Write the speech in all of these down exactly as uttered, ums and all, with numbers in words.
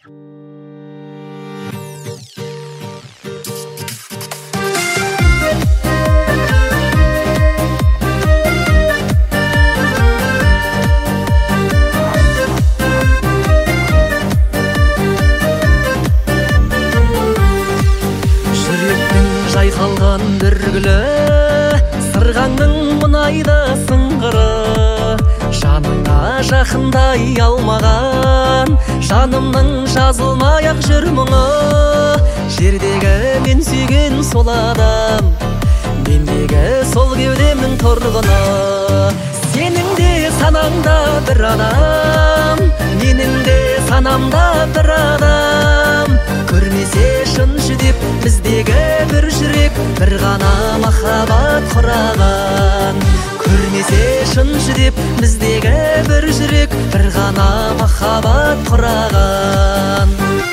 Жайқалған бір гүлі, сырғаңның мұнайды сыңғыры, жаныңа жақындай алмаған жанымның жазылмай-ақ жүр мұңы. Жердегі мен сүйген сол адам, мендегі сол кеудемнің тұрғыны. Сенің де санаңда бір адам, менің де санамда бір адам. Көрмесе шын жүдеп біздегі бір жүрек, бір ғана махаббат құраған. Көрмесе шын жүдеп біздегі бір жүрек, бір ғана махаббат құраған.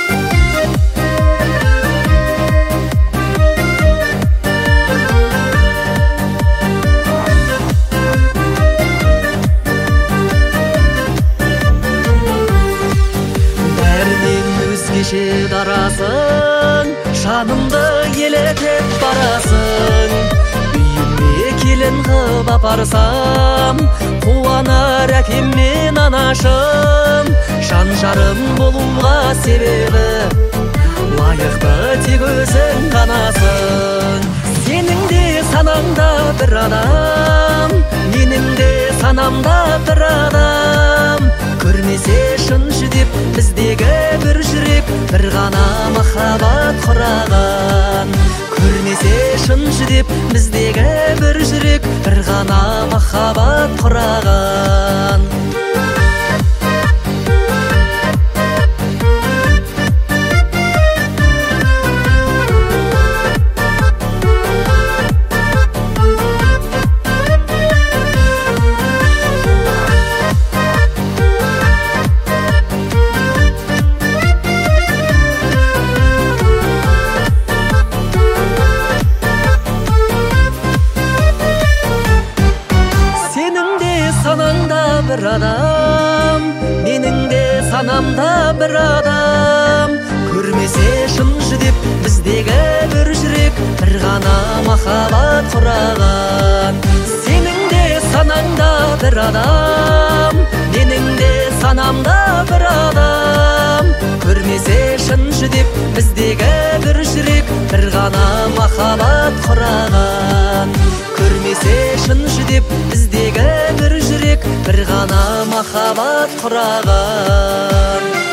Өзгеше дарасың, жанымды елетіп барасың. Үйіме келін қып апарсам, қуанар әкем мен анашым. Жан жарым болуға себебі, лайықты тек өзің ғанасың. Сенің де санаңда бір адам, менің де санамда бір адам. Көрмесе шын жүдеп біздегі бір жүрек, бір ғана махаббат құраған. Көрмесе шын жүдеп біздегі бір жүрек, бір ғана махаббат құраған. Бір адам, менің де санамда бір адам. Көрмесе шын жүдеп біздегі бір жүрек, бір ғана махаббат құраған. Сенің де санаңда бір адам, менің де санамда бір адам. Көрмесе шын жүдеп біздегі бір жүрек, бір ғана махаббат құраған. Көрмесе шын жүдеп біздегі бір жүрек, бір ғана махаббат құраған.